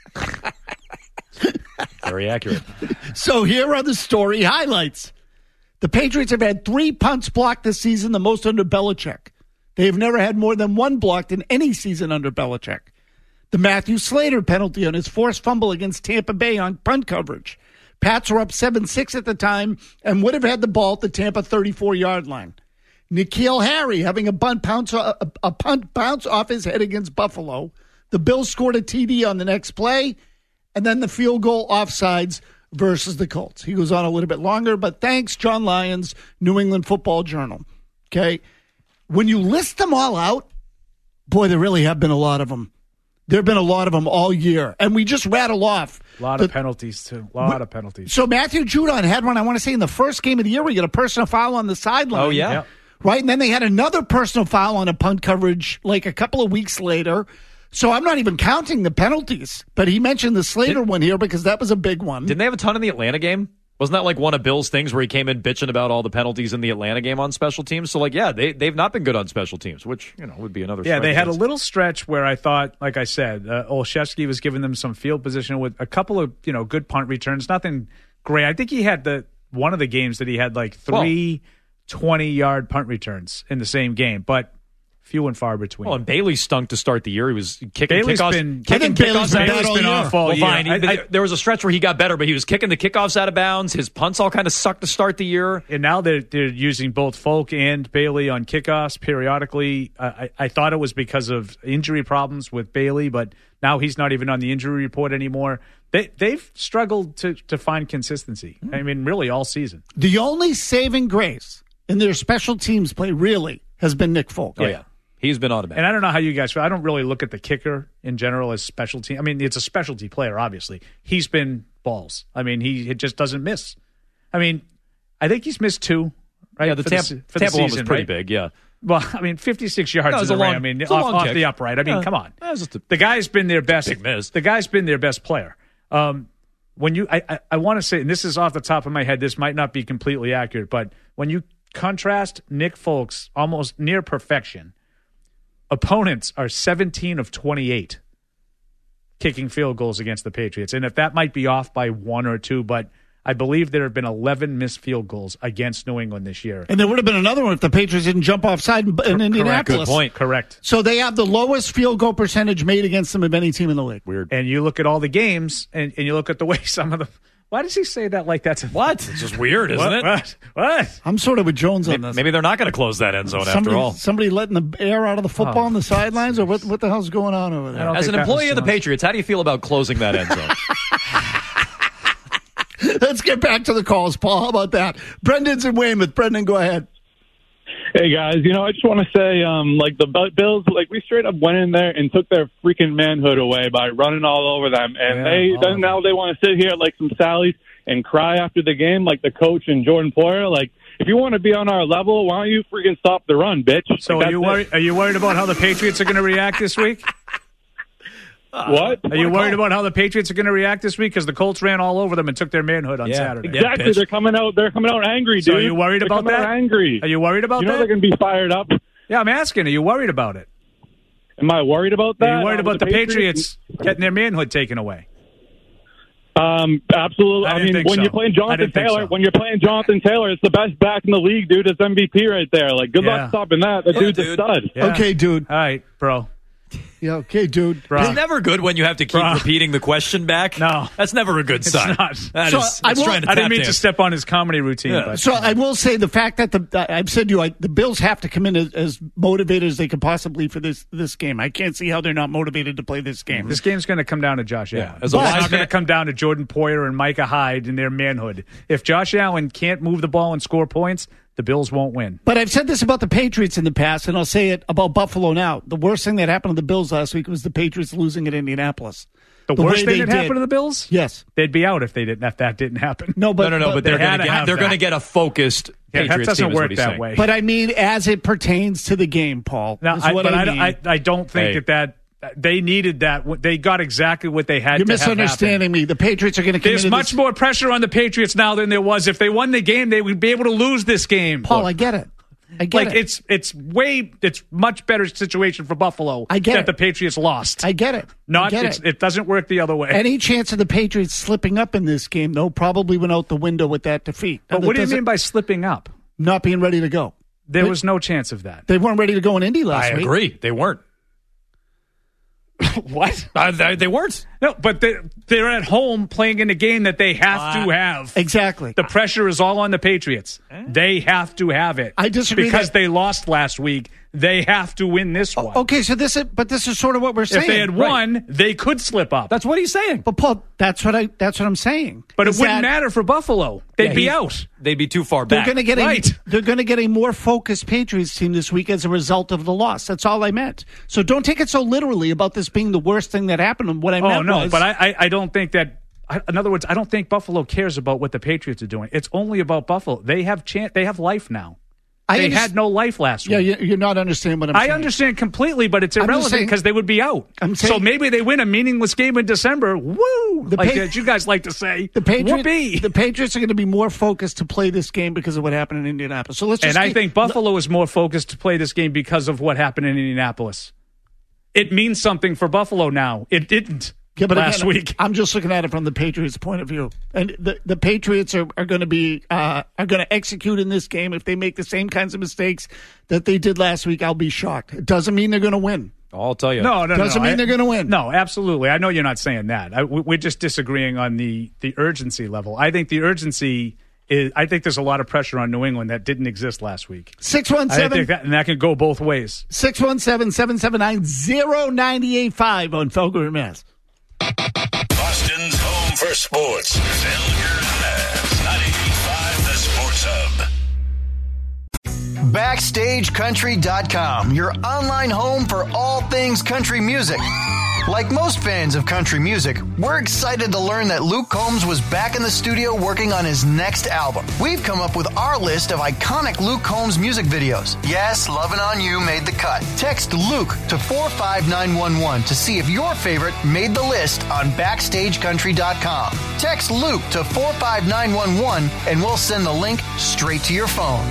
Speaker 5: Very accurate.
Speaker 4: So here are the story highlights. The Patriots have had three punts blocked this season, the most under Belichick. They have never had more than one blocked in any season under Belichick. The Matthew Slater penalty on his forced fumble against Tampa Bay on punt coverage. Pats were up seven six at the time and would have had the ball at the Tampa thirty-four-yard line. N'Keal Harry having a punt bounce, a, a punt bounce off his head against Buffalo. The Bills scored a T D on the next play, and then the field goal offsides versus the Colts. He goes on a little bit longer, but thanks, John Lyons, New England Football Journal. Okay? When you list them all out, boy, there really have been a lot of them. There have been a lot of them all year, and we just rattle off.
Speaker 8: A lot
Speaker 4: the,
Speaker 8: of penalties, too. A lot we, of penalties.
Speaker 4: So Matthew Judon had one, I want to say, in the first game of the year where he got a personal foul on the sideline.
Speaker 5: Oh, yeah.
Speaker 8: Yep.
Speaker 4: Right, and then they had another personal foul on a punt coverage like a couple of weeks later. So I'm not even counting the penalties, but he mentioned the Slater Did, one here because that was a big one.
Speaker 5: Didn't they have a ton in the Atlanta game? Wasn't that like one of Bill's things where he came in bitching about all the penalties in the Atlanta game on special teams? So, like, yeah, they, they've not been good on special teams, which, you know, would be another
Speaker 8: Yeah, they had
Speaker 5: against.
Speaker 8: a little stretch where I thought, like I said, uh, Olszewski was giving them some field position with a couple of, you know, good punt returns. Nothing great. I think he had the one of the games that he had like three twenty-yard punt returns in the same game, but few and far between.
Speaker 5: Well, and Bailey stunk to start the year. He was kicking
Speaker 8: Bailey's
Speaker 5: kickoffs.
Speaker 8: Been,
Speaker 5: kicking
Speaker 8: Bailey's
Speaker 5: kickoffs
Speaker 8: been, Bailey's been off all
Speaker 5: well,
Speaker 8: year.
Speaker 5: Fine.
Speaker 8: I, I,
Speaker 5: there was a stretch where he got better, but he was kicking the kickoffs out of bounds. His punts all kind of sucked to start the year.
Speaker 8: And now they're, they're using both Folk and Bailey on kickoffs periodically. Uh, I, I thought it was because of injury problems with Bailey, but now he's not even on the injury report anymore. They, they've struggled to, to find consistency. I mean, really all season.
Speaker 4: The only saving grace in their special teams play really has been Nick Folk.
Speaker 5: Oh, yeah. He's been automatic.
Speaker 8: And I don't know how you guys feel. I don't really look at the kicker in general as specialty. I mean, it's a specialty player, obviously. He's been balls. I mean, he it just doesn't miss. I mean, I think he's missed two, right?
Speaker 5: Yeah, the
Speaker 8: for
Speaker 5: Tampa,
Speaker 8: the, for
Speaker 5: Tampa
Speaker 8: the
Speaker 5: one
Speaker 8: season,
Speaker 5: was pretty
Speaker 8: right?
Speaker 5: big, yeah.
Speaker 8: Well, I mean, fifty-six yards
Speaker 5: no,
Speaker 8: in the
Speaker 5: long,
Speaker 8: ring. I mean, off, off the upright. I mean,
Speaker 5: yeah.
Speaker 8: come on.
Speaker 5: A,
Speaker 8: the guy's been their best.
Speaker 5: Big miss.
Speaker 8: The guy's been their best player. Um, when you, I, I, I want to say, and this is off the top of my head, this might not be completely accurate, but when you contrast Nick Folk's almost near perfection, opponents are seventeen of twenty-eight kicking field goals against the Patriots. And if that might be off by one or two, but I believe there have been eleven missed field goals against New England this year.
Speaker 4: And there would have been another one if the Patriots didn't jump offside in, in Indianapolis.
Speaker 5: Good point.
Speaker 8: Correct.
Speaker 4: So they have the lowest field goal percentage made against them of any team in the league.
Speaker 5: Weird.
Speaker 8: And you look at all the games, and, and you look at the way some of the... Why does he say that like that's...
Speaker 5: What? It's just weird, isn't
Speaker 8: what?
Speaker 5: it?
Speaker 8: What? What?
Speaker 4: I'm sort of with Jones on
Speaker 5: maybe,
Speaker 4: this.
Speaker 5: Maybe they're not going to cose that end zone
Speaker 4: somebody,
Speaker 5: after all.
Speaker 4: Somebody letting the air out of the football
Speaker 8: Oh,
Speaker 4: on the sidelines, or what, what the hell's going on over there?
Speaker 5: As an employee of the Patriots, how do you feel about closing that end zone?
Speaker 4: Let's get back to the calls, Paul. How about that? Brendan's in Weymouth. Brendan, go ahead.
Speaker 17: Hey, guys, you know, I just want to say, um, like, the Bills, like, we straight up went in there and took their freaking manhood away by running all over them. And
Speaker 8: Yeah,
Speaker 17: they
Speaker 8: all
Speaker 17: then now they want to sit here like some Sallies and cry after the game like the coach and Jordan Poyer. Like, if you want to be on our level, why don't you freaking stop the run, bitch?
Speaker 8: So
Speaker 17: like,
Speaker 8: are you worried? Are you worried about how the Patriots are going to react this week?
Speaker 17: What?
Speaker 8: Are you worried about how the Patriots are going to react this week? Because the Colts ran all over them and took their manhood on
Speaker 5: Yeah,
Speaker 8: Saturday.
Speaker 17: Exactly.
Speaker 5: Yeah,
Speaker 17: they're coming out. They're coming out angry,
Speaker 8: So
Speaker 17: dude.
Speaker 8: are you worried
Speaker 17: They're
Speaker 8: about
Speaker 17: coming
Speaker 8: that?
Speaker 17: Out angry.
Speaker 8: Are you worried about
Speaker 17: you know
Speaker 8: that?
Speaker 17: they're going to be fired up.
Speaker 8: Yeah, I'm asking. Are you worried about it?
Speaker 17: Am I worried about that?
Speaker 8: Are you worried
Speaker 17: Um,
Speaker 8: about the Patriots getting their manhood taken away?
Speaker 17: Um, absolutely.
Speaker 8: I
Speaker 17: I,
Speaker 8: didn't
Speaker 17: mean,
Speaker 8: think
Speaker 17: when
Speaker 8: so.
Speaker 17: you're playing
Speaker 8: I
Speaker 17: Jonathan
Speaker 8: didn't think
Speaker 17: Taylor,
Speaker 8: so.
Speaker 17: when you're playing Jonathan Taylor, it's the best back in the league, dude. It's M V P right there. Like, good
Speaker 8: Yeah.
Speaker 17: luck stopping that. The
Speaker 5: Yeah,
Speaker 17: dude's
Speaker 5: dude.
Speaker 17: a stud.
Speaker 8: Yeah.
Speaker 4: Okay, dude.
Speaker 8: All right, bro.
Speaker 4: Yeah, okay, dude.
Speaker 8: Bro.
Speaker 5: It's never good when you have to keep
Speaker 8: Bruh.
Speaker 5: repeating the question back.
Speaker 8: No.
Speaker 5: That's never a good
Speaker 8: It's
Speaker 5: sign.
Speaker 8: not.
Speaker 5: That
Speaker 4: So
Speaker 5: is-
Speaker 4: I
Speaker 5: that's
Speaker 4: will-
Speaker 5: trying to
Speaker 8: I didn't
Speaker 5: tap
Speaker 8: mean to
Speaker 5: dance.
Speaker 8: step on his comedy routine.
Speaker 5: Yeah.
Speaker 8: But
Speaker 4: So I will say the fact that the I've said to you I, the Bills have to come in as, as motivated as they could possibly for this this game. I can't see how they're not motivated to play this game.
Speaker 8: this game's going to come down to Josh
Speaker 5: Yeah.
Speaker 8: Allen.
Speaker 5: As a
Speaker 8: It's
Speaker 5: wise
Speaker 8: not going
Speaker 5: man-
Speaker 8: to come down to Jordan Poyer and Micah Hyde and their manhood. If Josh Allen can't move the ball and score points, the Bills won't win.
Speaker 4: But I've said this about the Patriots in the past, and I'll say it about Buffalo now. The worst thing that happened to the Bills last week was the Patriots losing at Indianapolis.
Speaker 8: The,
Speaker 4: The
Speaker 8: worst
Speaker 4: way
Speaker 8: thing
Speaker 4: they
Speaker 8: that happened
Speaker 4: did.
Speaker 8: to the Bills?
Speaker 4: Yes.
Speaker 8: They'd be out if they didn't. If that didn't happen.
Speaker 4: No, but
Speaker 5: no, no, no. But,
Speaker 8: they
Speaker 5: they're
Speaker 8: had
Speaker 5: going to
Speaker 8: to
Speaker 5: get
Speaker 8: have
Speaker 5: they're
Speaker 8: that.
Speaker 5: going to get a focused
Speaker 8: Yeah, that
Speaker 5: Patriots
Speaker 8: doesn't
Speaker 5: team. Is
Speaker 8: work
Speaker 5: what he's
Speaker 8: that
Speaker 5: saying.
Speaker 8: way.
Speaker 4: But I mean, as it pertains to the game, Paul.
Speaker 8: Now,
Speaker 4: is
Speaker 8: I,
Speaker 4: what
Speaker 8: but
Speaker 4: I,
Speaker 8: I,
Speaker 4: mean.
Speaker 8: I, I don't think
Speaker 5: Hey.
Speaker 8: that that they needed that. They got exactly what they had.
Speaker 4: You're
Speaker 8: to have happen.
Speaker 4: misunderstanding me. The Patriots are going to come
Speaker 8: There's
Speaker 4: into
Speaker 8: much
Speaker 4: this.
Speaker 8: more pressure on the Patriots now than there was. If they won the game, they would be able to lose this game.
Speaker 4: Paul,
Speaker 8: Look,
Speaker 4: I get it. I get
Speaker 8: like
Speaker 4: it.
Speaker 8: it's it's way it's much better situation for Buffalo.
Speaker 4: I get
Speaker 8: that
Speaker 4: it.
Speaker 8: the Patriots lost.
Speaker 4: I get it.
Speaker 8: Not
Speaker 4: I get
Speaker 8: it's,
Speaker 4: it.
Speaker 8: it doesn't work the other way.
Speaker 4: Any chance of the Patriots slipping up in this game, though, probably went out the window with that defeat.
Speaker 8: but
Speaker 4: Now,
Speaker 8: what
Speaker 4: that
Speaker 8: do you
Speaker 4: doesn't-
Speaker 8: mean by slipping up?
Speaker 4: not being ready to go?
Speaker 8: There
Speaker 4: They-
Speaker 8: was no chance of that.
Speaker 4: They weren't ready to go in Indy last
Speaker 5: I
Speaker 4: week.
Speaker 5: agree. They weren't.
Speaker 8: What?
Speaker 5: Uh, they, they weren't.
Speaker 8: No, but they, they're at home playing in a game that they have
Speaker 5: Uh,
Speaker 8: to have.
Speaker 4: Exactly.
Speaker 8: The pressure is all on the Patriots. They have to have it.
Speaker 4: I disagree
Speaker 8: because
Speaker 4: that-
Speaker 8: they lost last week. They have to win this one.
Speaker 4: Okay, so this is, but this is sort of what we're saying.
Speaker 8: If they had
Speaker 4: Right.
Speaker 8: won, they could slip up.
Speaker 5: That's what he's saying.
Speaker 4: But Paul, that's what I that's what I'm saying.
Speaker 8: But it
Speaker 4: Is
Speaker 8: wouldn't
Speaker 4: that
Speaker 8: matter for Buffalo. They'd
Speaker 5: Yeah,
Speaker 8: be
Speaker 5: he-
Speaker 8: out.
Speaker 5: They'd be too far
Speaker 4: They're
Speaker 5: back.
Speaker 4: going to get a
Speaker 8: Right.
Speaker 4: they're going to get a more focused Patriots team this week as a result of the loss. That's all I meant. So don't take it so literally about this being the worst thing that happened. And what I
Speaker 8: Oh,
Speaker 4: meant
Speaker 8: no.
Speaker 4: was,
Speaker 8: But I, I, I don't think that. I, in other words, I don't think Buffalo cares about what the Patriots are doing. It's only about Buffalo. They have chan- They have life now.
Speaker 4: I
Speaker 8: They
Speaker 4: underst-
Speaker 8: had no life last
Speaker 4: yeah,
Speaker 8: week.
Speaker 4: you- you're not understanding what I'm
Speaker 8: I
Speaker 4: saying.
Speaker 8: understand completely, but it's
Speaker 4: I'm just
Speaker 8: irrelevant
Speaker 4: saying-
Speaker 8: because they would be out.
Speaker 4: I'm
Speaker 8: so
Speaker 4: saying-
Speaker 8: maybe they win a meaningless game in December. Woo!
Speaker 4: The
Speaker 8: like
Speaker 4: Pa-
Speaker 8: that you guys like to say.
Speaker 4: The Patriots,
Speaker 8: Whoopee!
Speaker 4: the Patriots are going to be more focused to play this game because of what happened in Indianapolis. So let's just
Speaker 8: And I
Speaker 4: keep-
Speaker 8: think Buffalo is more focused to play this game because of what happened in Indianapolis. It means something for Buffalo now. It didn't
Speaker 4: Yeah, but
Speaker 8: last
Speaker 4: again,
Speaker 8: week.
Speaker 4: I'm just looking at it from the Patriots' point of view, and the the Patriots are, are going to be uh, are going to execute in this game. If they make the same kinds of mistakes that they did last week, I'll be shocked. It doesn't mean they're going to win.
Speaker 5: I'll tell you.
Speaker 8: No, no, no.
Speaker 4: Doesn't
Speaker 8: no.
Speaker 4: mean
Speaker 8: I-
Speaker 4: they're going to win.
Speaker 8: No, absolutely. I know you're not saying that. I, we- we're just disagreeing on the, the urgency level. I think the urgency is. I think there's a lot of pressure on New England that didn't exist last week.
Speaker 4: Six one
Speaker 8: I
Speaker 4: seven
Speaker 8: think that, and that can go both ways.
Speaker 4: six one seven seven seven nine zero nine eight five on Felger and Mass.
Speaker 3: Boston's home for sports. Felger and Maz, ninety-eight point five The Sports Hub.
Speaker 2: Backstage Country dot com, your online home for all things country music. Like most fans of country music, we're excited to learn that Luke Combs was back in the studio working on his next album. We've come up with our list of iconic Luke Combs music videos. Yes, Lovin' On You made the cut. Text Luke to four five nine one one to see if your favorite made the list on Backstage Country dot com. Text Luke to four five nine one one and we'll send the link straight to your phone.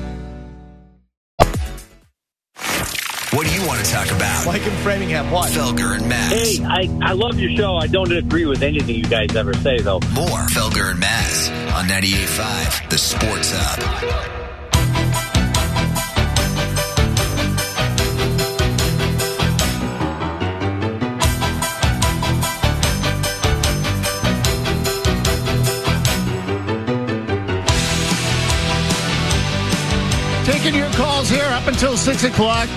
Speaker 1: What do you want to talk about?
Speaker 11: Mike in Framingham, what?
Speaker 1: Felger and Maz.
Speaker 20: Hey, I, I love your show. I don't agree with anything you guys ever say, though.
Speaker 1: More Felger and Maz on ninety-eight point five The Sports Hub.
Speaker 4: Taking your calls here up until six o'clock.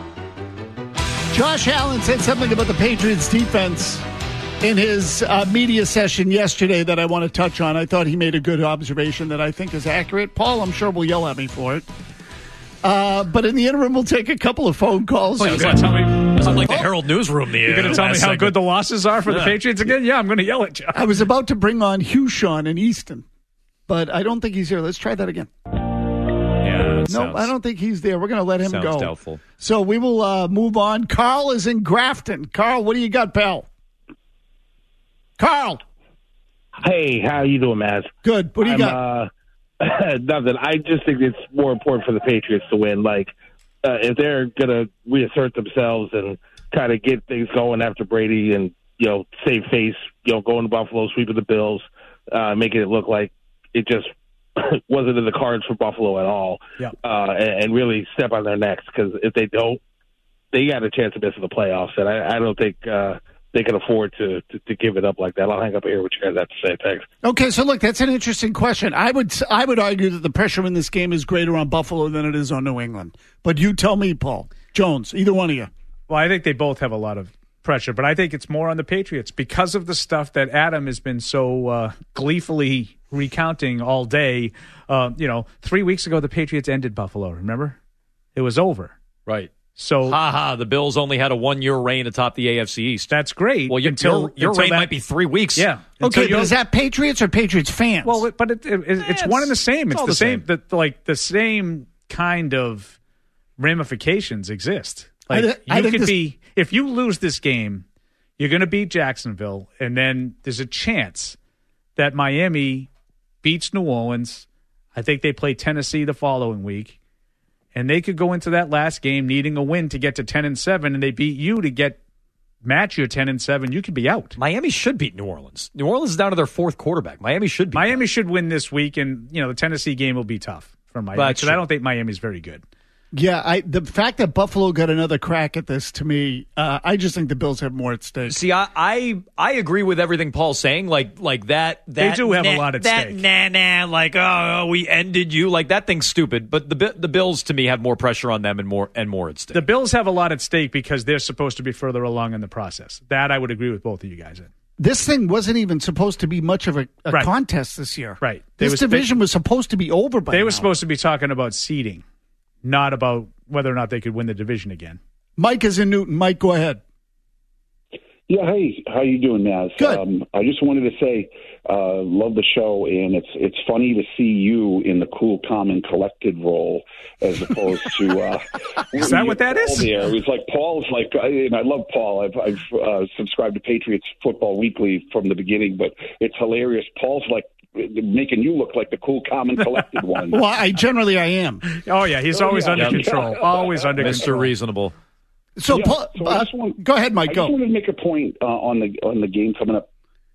Speaker 4: Josh Allen said something about the Patriots defense in his uh, media session yesterday that I want to touch on. I thought he made a good observation that I think is accurate. Paul, I'm sure will yell at me for it. Uh, but in the interim, we'll take a couple of phone calls.
Speaker 5: Oh, you're going to tell me? It's like the Herald newsroom. The
Speaker 8: You're going to tell me how good the losses are for the
Speaker 5: Yeah.
Speaker 8: Patriots again? Yeah, I'm going to yell at you.
Speaker 4: I was about to bring on Hushawn in Easton, but I don't think he's here. Let's try that again.
Speaker 5: Yeah,
Speaker 4: No, nope, I don't think he's there. We're going to let him
Speaker 5: sounds
Speaker 4: go.
Speaker 5: doubtful.
Speaker 4: So we will uh, move on. Carl is in Grafton. Carl, what do you got, pal? Carl.
Speaker 21: Hey, how you doing, Maz?
Speaker 4: Good. What do you
Speaker 21: I'm,
Speaker 4: got?
Speaker 21: Uh, nothing. I just think it's more important for the Patriots to win. Like, uh, if they're going to reassert themselves and kind of get things going after Brady and, you know, save face, you know, going to Buffalo, sweeping the Bills, uh, making it look like it just wasn't in the cards for Buffalo at all,
Speaker 8: yeah.
Speaker 21: uh, and, and really step on their necks, because if they don't, they got a chance to miss the playoffs, and I, I don't think uh, they can afford to, to, to give it up like that. I'll hang up here what you guys have to say. Thanks.
Speaker 4: Okay, so look, that's an interesting question. I would I would argue that the pressure in this game is greater on Buffalo than it is on New England. But you tell me, Paul. Jones, either one of you.
Speaker 8: Well, I think they both have a lot of pressure, but I think it's more on the Patriots because of the stuff that Adam has been so uh, gleefully recounting all day. Uh, you know, three weeks ago, the Patriots ended Buffalo, remember? It was over.
Speaker 5: Right.
Speaker 8: So,
Speaker 5: ha ha, the Bills only had a one-year reign atop the A F C East.
Speaker 8: That's great.
Speaker 5: Well, your,
Speaker 8: until,
Speaker 5: your, your
Speaker 8: until
Speaker 5: reign
Speaker 8: that,
Speaker 5: might be three weeks.
Speaker 8: Yeah.
Speaker 4: Okay, but is that Patriots or Patriots fans?
Speaker 8: Well, but it, it, it's, it's one and the same. It's,
Speaker 5: it's
Speaker 8: the,
Speaker 5: the
Speaker 8: same,
Speaker 5: same.
Speaker 8: the, like the same kind of ramifications exist. Like
Speaker 4: I th- I
Speaker 8: you
Speaker 4: think
Speaker 8: could
Speaker 4: this-
Speaker 8: be, if you lose this game, you're going to beat Jacksonville, and then there's a chance that Miami beats New Orleans. I think they play Tennessee the following week. And they could go into that last game needing a win to get to ten and seven, and they beat you to get match your ten and seven. You could be out.
Speaker 5: Miami should beat New Orleans. New Orleans is down to their fourth quarterback. Miami should beat
Speaker 8: Miami
Speaker 5: them.
Speaker 8: should win this week, and you know the Tennessee game will be tough for Miami
Speaker 5: That's
Speaker 8: because I
Speaker 5: true.
Speaker 8: don't think Miami's very good.
Speaker 4: Yeah, I the fact that Buffalo got another crack at this, to me, uh, I just think the Bills have more at stake.
Speaker 5: See, I, I I agree with everything Paul's saying. Like like that. that
Speaker 8: They do have a
Speaker 5: nah,
Speaker 8: lot at
Speaker 5: that,
Speaker 8: stake.
Speaker 5: Nah, nah, like oh, we ended you. Like that thing's stupid. But the Bi- the Bills to me have more pressure on them and more and more at stake.
Speaker 8: The Bills have a lot at stake because they're supposed to be further along in the process. That I would agree with both of you guys in.
Speaker 4: This thing wasn't even supposed to be much of a, a
Speaker 8: Right.
Speaker 4: contest this year.
Speaker 8: Right.
Speaker 4: This
Speaker 8: They was-
Speaker 4: division was supposed to be over by
Speaker 8: They
Speaker 4: now.
Speaker 8: were supposed to be talking about seeding, not about whether or not they could win the division again.
Speaker 4: Mike is in Newton. Mike, go ahead.
Speaker 7: Yeah, hey, how you doing, Naz?
Speaker 4: Good.
Speaker 7: Um, I just wanted to say, uh, love the show, and it's it's funny to see you in the cool, calm, and collected role as opposed to. Uh,
Speaker 8: Is that what that
Speaker 7: Paul
Speaker 8: is?
Speaker 7: There, it was like Paul's like, I, and I love Paul. I've I've uh, subscribed to Patriots Football Weekly from the beginning, but it's hilarious. Paul's like making you look like the cool, calm, and collected one.
Speaker 4: Well, I generally I am.
Speaker 8: Oh yeah, he's
Speaker 7: Oh,
Speaker 8: always
Speaker 7: yeah.
Speaker 8: under
Speaker 7: Yeah.
Speaker 8: control. Always under
Speaker 5: Mister
Speaker 8: control.
Speaker 5: Reasonable.
Speaker 4: So,
Speaker 7: Yeah,
Speaker 4: Paul,
Speaker 7: so I
Speaker 4: uh,
Speaker 7: just want-
Speaker 4: go ahead, Mike.
Speaker 7: I
Speaker 4: Go.
Speaker 7: just wanted to make a point uh, on the on the game coming up.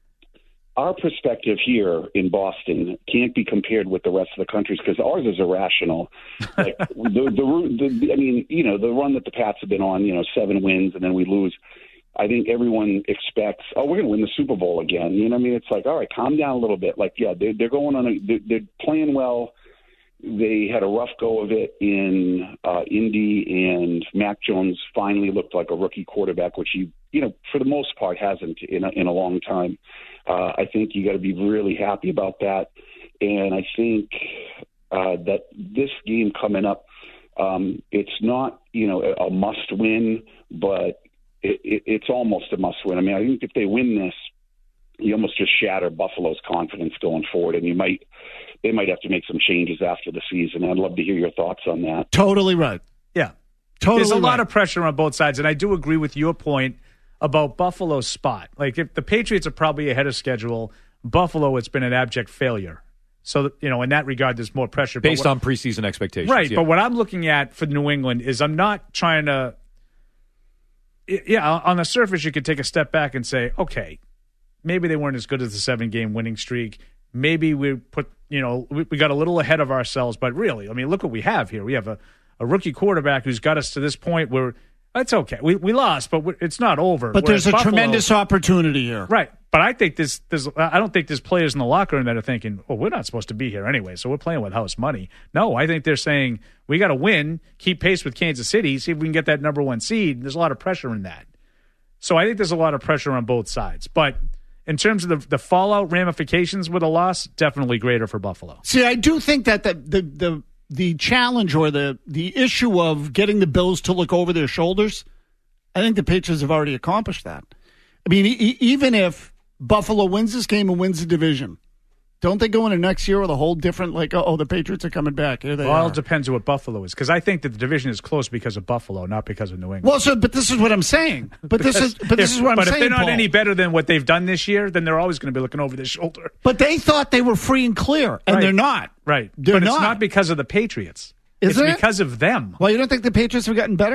Speaker 7: Our perspective here in Boston can't be compared with the rest of the country's because ours is irrational. Like the, the the I mean, you know, the run that the Pats have been on, you know, seven wins and then we lose. I think everyone expects, oh, we're going to win the Super Bowl again. You know what I mean? It's like, all right, calm down a little bit. Like, yeah, they're, they're going on, a, they're, they're playing well. They had a rough go of it in uh, Indy, and Mac Jones finally looked like a rookie quarterback, which he, you know, for the most part hasn't in a, in a long time. Uh, I think you got to be really happy about that. And I think uh, that this game coming up, um, it's not, you know, a, a must win, but it, it, it's almost a must win. I mean, I think if they win this, you almost just shatter Buffalo's confidence going forward, and you might they might have to make some changes after the season. I'd love to hear your thoughts on that.
Speaker 4: Totally right.
Speaker 8: Yeah.
Speaker 4: Totally
Speaker 8: There's a lot
Speaker 4: right.
Speaker 8: of pressure on both sides, and I do agree with your point about Buffalo's spot. Like, if the Patriots are probably ahead of schedule, Buffalo, it's been an abject failure. So, you know, in that regard, there's more pressure. But
Speaker 5: Based
Speaker 8: what-
Speaker 5: on preseason expectations.
Speaker 8: Right,
Speaker 5: yeah.
Speaker 8: but what I'm looking at for New England is I'm not trying to – yeah, on the surface, you could take a step back and say, okay, maybe they weren't as good as the seven-game winning streak. Maybe we put, you know, we, we got a little ahead of ourselves. But really, I mean, look what we have here. We have a, a rookie quarterback who's got us to this point where it's okay. We we lost, but we, it's not over.
Speaker 4: But
Speaker 8: Whereas
Speaker 4: there's a
Speaker 8: Buffalo-
Speaker 4: tremendous opportunity here.
Speaker 8: Right. But I think this, there's, I don't think there's players in the locker room that are thinking, oh, we're not supposed to be here anyway, so we're playing with house money. No, I think they're saying we got to win, keep pace with Kansas City, see if we can get that number one seed. There's a lot of pressure in that. So I think there's a lot of pressure on both sides. But in terms of the, the fallout ramifications with a loss, definitely greater for Buffalo.
Speaker 4: See, I do think that the the the, the challenge or the, the issue of getting the Bills to look over their shoulders, I think the Patriots have already accomplished that. I mean, e- even if Buffalo wins this game and wins the division, don't they go into next year with a whole different, like, oh, the Patriots are coming back. Here they
Speaker 8: Well,
Speaker 4: are.
Speaker 8: it depends on what Buffalo is, because I think that the division is close because of Buffalo, not because of New England.
Speaker 4: Well, so, but this is what I'm saying. But this is, but this
Speaker 8: If-
Speaker 4: is what I'm
Speaker 8: but
Speaker 4: saying.
Speaker 8: if they're not
Speaker 4: Paul.
Speaker 8: any better than what they've done this year, then they're always going to be looking over their shoulder.
Speaker 4: But they thought they were free and clear, and
Speaker 8: Right.
Speaker 4: they're not.
Speaker 8: Right.
Speaker 4: They're
Speaker 8: but
Speaker 4: not.
Speaker 8: it's not because of the Patriots.
Speaker 4: Is
Speaker 8: it's
Speaker 4: it?
Speaker 8: because of them.
Speaker 4: Well, you don't think the Patriots have gotten better?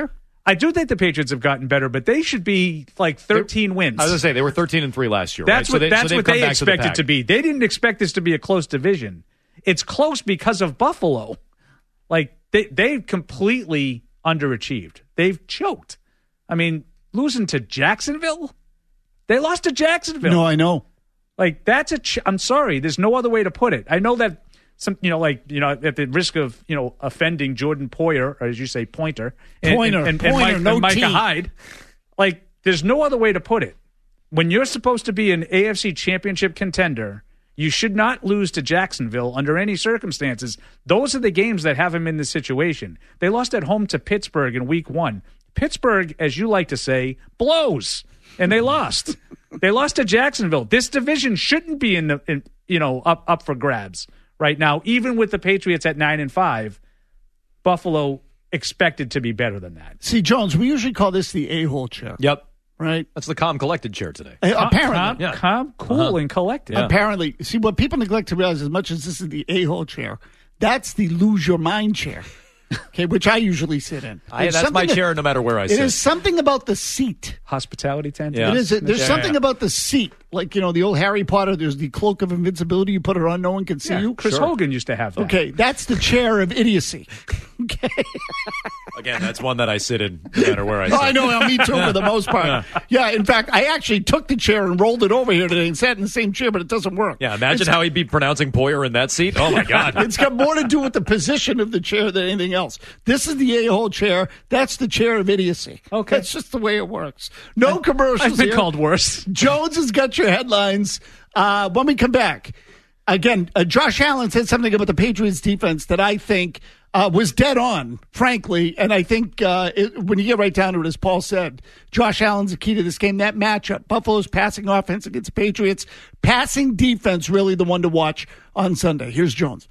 Speaker 8: I do think the Patriots have gotten better, but they should be like thirteen wins.
Speaker 5: I was going to say, they were thirteen and three last year.
Speaker 8: That's
Speaker 5: right?
Speaker 8: what,
Speaker 5: so they,
Speaker 8: that's
Speaker 5: so
Speaker 8: what they expected to, the to be. They didn't expect this to be a close division. It's close because of Buffalo. Like, they, they've completely underachieved. They've choked. I mean, losing to Jacksonville? They lost to Jacksonville.
Speaker 4: No, I know.
Speaker 8: Like, that's a ch- I'm sorry. There's no other way to put it. I know that some, you know, like, you know, at the risk of, you know, offending Jordan Poyer, or as you say, Pointer. And,
Speaker 4: Pointer.
Speaker 8: And, and,
Speaker 4: Pointer,
Speaker 8: and, Mike,
Speaker 4: no
Speaker 8: and Micah
Speaker 4: T.
Speaker 8: Hyde. Like, there's no other way to put it. When you're supposed to be an A F C championship contender, you should not lose to Jacksonville under any circumstances. Those are the games that have him in this situation. They lost at home to Pittsburgh in week one. Pittsburgh, as you like to say, blows, and they lost. They lost to Jacksonville. This division shouldn't be in the, in, you know, up up for grabs right now. Even with the Patriots at nine and five, Buffalo expected to be better than that.
Speaker 4: See, Jones, we usually call this the a-hole chair.
Speaker 5: Yep.
Speaker 4: Right?
Speaker 5: That's the calm, collected chair today.
Speaker 4: Uh, apparently.
Speaker 8: Calm,
Speaker 5: Yeah.
Speaker 8: calm cool,
Speaker 5: Uh-huh.
Speaker 8: and collected.
Speaker 5: Yeah.
Speaker 4: Apparently. See, what people neglect to realize, as much as this is the a-hole chair, that's the lose your mind chair. Okay, which I usually sit in.
Speaker 5: I,
Speaker 4: There's
Speaker 5: that's my
Speaker 4: something-
Speaker 5: chair no matter where I
Speaker 4: It
Speaker 5: sit.
Speaker 4: is something about the seat.
Speaker 8: Hospitality tent.
Speaker 5: Yeah.
Speaker 4: It is. There's
Speaker 8: Yeah,
Speaker 4: something
Speaker 8: yeah.
Speaker 4: about the seat. Like, you know, the old Harry Potter, there's the cloak of invincibility. You put it on, no one can see
Speaker 8: Yeah,
Speaker 4: you.
Speaker 8: Chris
Speaker 5: Sure.
Speaker 8: Hogan used to have that.
Speaker 4: Okay, that's the chair of idiocy. Okay.
Speaker 5: Again, that's one that I sit in no matter where I sit.
Speaker 4: Oh, I know. Me too, for the most part. Yeah, in fact, I actually took the chair and rolled it over here today and sat in the same chair, but it doesn't work.
Speaker 5: Yeah, imagine
Speaker 4: It's-
Speaker 5: how he'd be pronouncing Poyer in that seat. Oh, my God.
Speaker 4: It's got more to do with the position of the chair than anything else. This is the a-hole chair. That's the chair of idiocy.
Speaker 8: Okay.
Speaker 4: That's just the way it works. No commercials
Speaker 8: I've been
Speaker 4: here.
Speaker 8: called worse.
Speaker 4: Jones has got your headlines. Uh, when we come back, again, uh, Josh Allen said something about the Patriots defense that I think uh, was dead on, frankly. And I think uh, it, when you get right down to it, as Paul said, Josh Allen's the key to this game. That matchup, Buffalo's passing offense against the Patriots, passing defense, really the one to watch on Sunday. Here's Jones.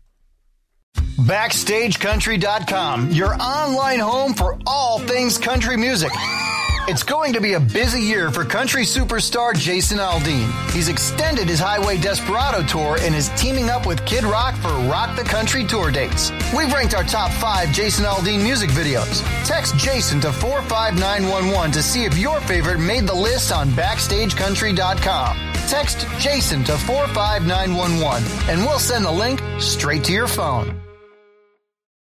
Speaker 2: Backstage Country dot com, your online home for all things country music. It's going to be a busy year for country superstar Jason Aldean. He's extended his Highway Desperado tour and is teaming up with Kid Rock for Rock the Country tour dates. We've ranked our top five Jason Aldean music videos. Text Jason to four five nine one one to see if your favorite made the list on Backstage Country dot com. Text Jason to four five nine one one and we'll send the link straight to your phone.